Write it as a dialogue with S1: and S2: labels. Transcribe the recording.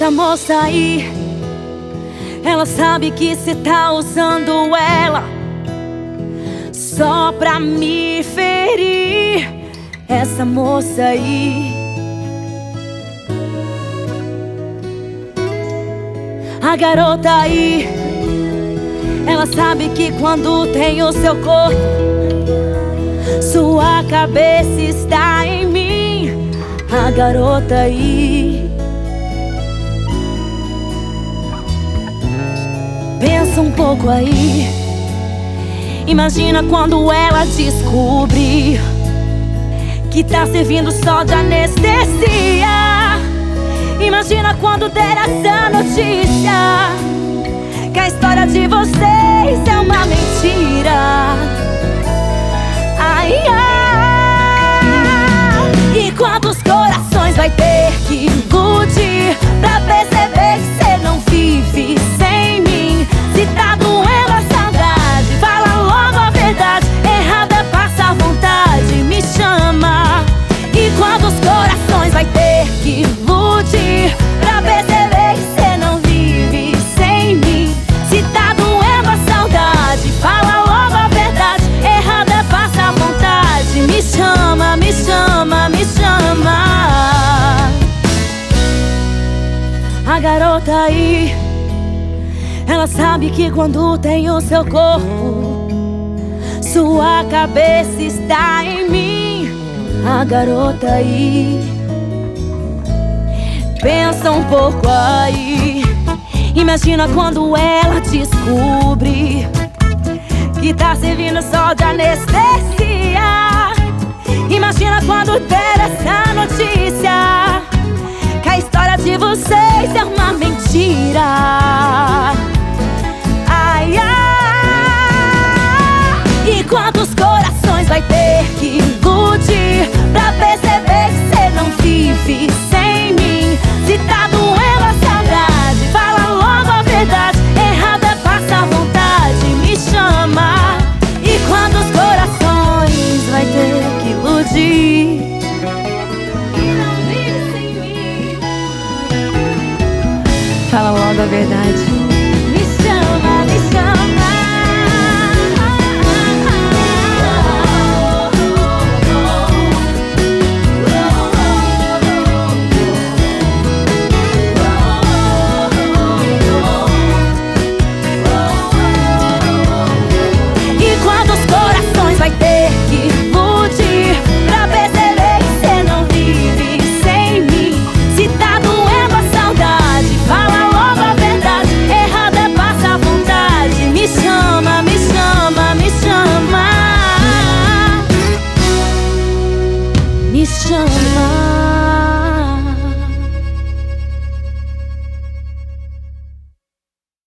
S1: Essa moça aí, ela sabe que cê tá usando ela só pra me ferir. Essa moça aí, a garota aí, ela sabe que quando tem o seu corpo, sua cabeça está em mim. A garota aí, pensa um pouco aí. Imagina quando ela descobrir que tá servindo só de anestesia. Imagina quando der essa notícia que a história de vocês é uma mentira. Ai, ai. E quantos corações vai ter que iludir pra perceber que cê não vive sem mim? Se tá doendo a saudade, fala logo a verdade. Errado é passar vontade, me chama. E quantos corações vai ter que iludir pra perceber que cê não vive sem mim? Se tá doendo a saudade, fala logo a verdade. Errado é passar vontade, me chama, me chama, me chama. A garota aí, ela sabe que quando tem o seu corpo, sua cabeça está em mim. A garota aí, pensa um pouco aí. Imagina quando ela descobre que tá servindo só de anestesia. Imagina quando der essa notícia que a história de vocês é uma mentira. Ai, ai. E quantos corações vai ter que iludir pra perceber que cê não vive sem mim? Se tá doendo a saudade, fala logo a verdade. Errado é passar vontade, me chama. E quantos corações vai ter que iludir que não vive sem mim? Fala logo a verdade. Me chama, me chama. Vai ter que iludir pra perceber que cê não vive sem mim? Se tá doendo a saudade, fala logo a verdade. Errado é passar vontade, me chama, me chama, me chama. Me chama.